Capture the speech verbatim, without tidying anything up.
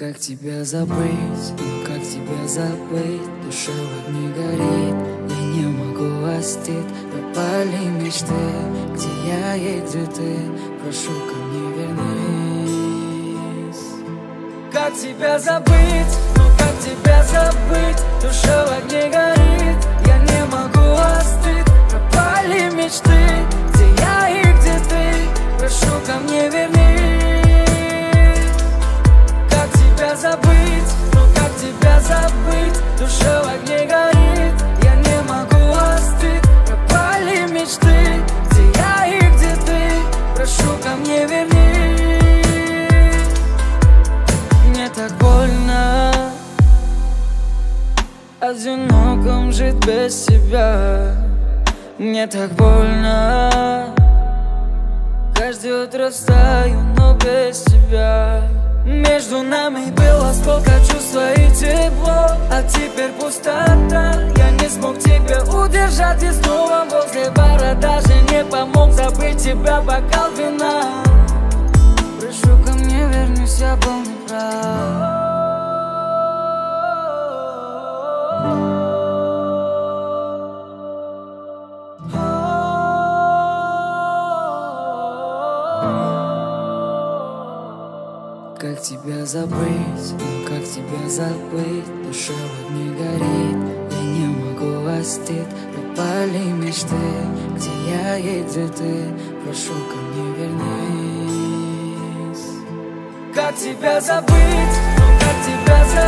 Как тебя забыть, ну как тебя забыть? Душа в огне горит, я не могу остыть. Пропали мечты, где я и где ты? Прошу, ко мне вернись. Как тебя забыть, ну как тебя забыть? Душа в огне горит, я не могу остыть. Пропали мечты, где я и где ты? Прошу, ко мне вернись. Забыть, ну как тебя забыть? Душа в огне горит, я не могу остыть. Пропали мечты, где я и где ты? Прошу, ко мне вернись. Мне так больно одиноком жить без тебя. Мне так больно каждое утро встаю, но без тебя. Между нами было столько чувства и тепло, а теперь пустота. Я не смог тебя удержать, и снова возле бара даже не помог забыть тебя бокал вина. Прошу, ко мне вернись, я был неправ. Как тебя забыть, ну как тебя забыть? Душа в огне горит, я не могу остыть. Пропали мечты, где я и где ты? Прошу, ко мне вернись. Как тебя забыть, ну как тебя забыть?